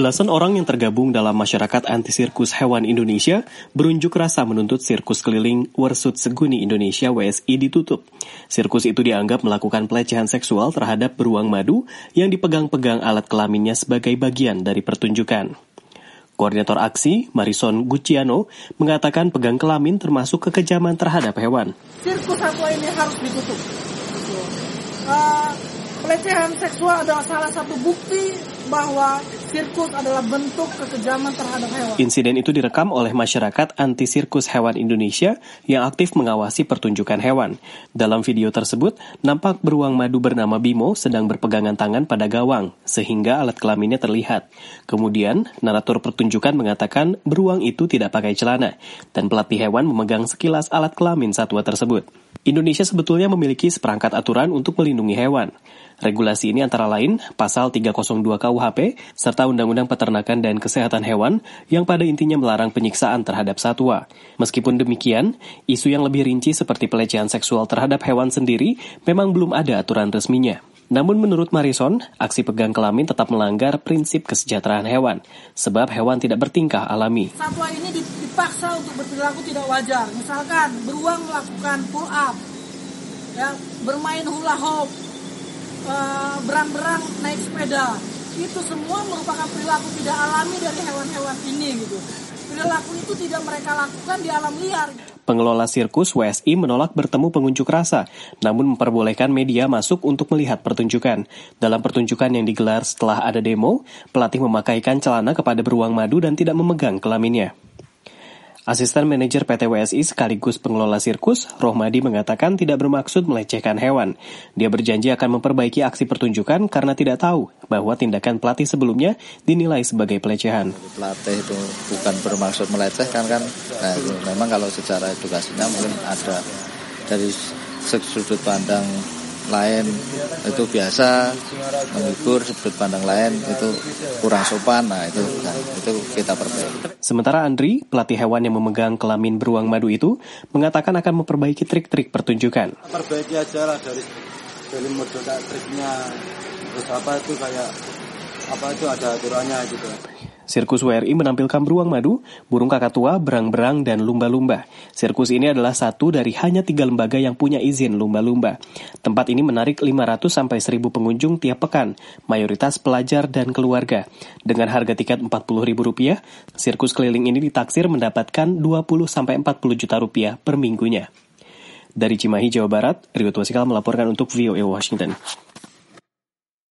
Belasan orang yang tergabung dalam Masyarakat Anti Sirkus Hewan Indonesia berunjuk rasa menuntut sirkus keliling Wersut Seguni Indonesia WSI ditutup. Sirkus itu dianggap melakukan pelecehan seksual terhadap beruang madu yang dipegang-pegang alat kelaminnya sebagai bagian dari pertunjukan. Koordinator aksi, Marison Gucciano, mengatakan pegang kelamin termasuk kekejaman terhadap hewan. Sirkus satwa ini harus ditutup. Pelecehan seksual adalah salah satu bukti bahwa sirkus adalah bentuk kekejaman terhadap hewan. Insiden itu direkam oleh Masyarakat Anti Sirkus Hewan Indonesia yang aktif mengawasi pertunjukan hewan. Dalam video tersebut, nampak beruang madu bernama Bimo sedang berpegangan tangan pada gawang, sehingga alat kelaminnya terlihat. Kemudian, narator pertunjukan mengatakan beruang itu tidak pakai celana, dan pelatih hewan memegang sekilas alat kelamin satwa tersebut. Indonesia sebetulnya memiliki seperangkat aturan untuk melindungi hewan. Regulasi ini antara lain Pasal 302 KUHP serta Undang-Undang Peternakan dan Kesehatan Hewan yang pada intinya melarang penyiksaan terhadap satwa. Meskipun demikian, isu yang lebih rinci seperti pelecehan seksual terhadap hewan sendiri memang belum ada aturan resminya. Namun menurut Marison, aksi pegang kelamin tetap melanggar prinsip kesejahteraan hewan, sebab hewan tidak bertingkah alami. Satwa ini dipaksa untuk berperilaku tidak wajar. Misalkan beruang melakukan pull up, bermain hula hoop, berang-berang naik sepeda. Itu semua merupakan perilaku tidak alami dari hewan-hewan ini gitu. Perilaku itu tidak mereka lakukan di alam liar. Pengelola sirkus WSI menolak bertemu pengunjuk rasa, namun memperbolehkan media masuk untuk melihat pertunjukan. Dalam pertunjukan yang digelar setelah ada demo, pelatih memakaikan celana kepada beruang madu dan tidak memegang kelaminnya. Asisten manajer PT WSI sekaligus pengelola sirkus, Rohmadi mengatakan tidak bermaksud melecehkan hewan. Dia berjanji akan memperbaiki aksi pertunjukan karena tidak tahu bahwa tindakan pelatih sebelumnya dinilai sebagai pelecehan. Pelatih itu bukan bermaksud melecehkan kan, memang kalau secara edukasinya mungkin ada dari sudut pandang lain itu biasa menghibur, sudut pandang lain itu kurang sopan, itu kita perbaiki. Sementara Andri, pelatih hewan yang memegang kelamin beruang madu itu, mengatakan akan memperbaiki trik-trik pertunjukan. Perbaiki aja lah dari model triknya, terus itu ada aturannya gitu. Sirkus WRI menampilkan beruang madu, burung kakatua, berang-berang, dan lumba-lumba. Sirkus ini adalah satu dari hanya 3 lembaga yang punya izin lumba-lumba. Tempat ini menarik 500-1.000 pengunjung tiap pekan, mayoritas pelajar dan keluarga. Dengan harga tiket Rp40.000, sirkus keliling ini ditaksir mendapatkan Rp20-40 juta per minggunya. Dari Cimahi, Jawa Barat, Rio Twasikal melaporkan untuk VOA Washington.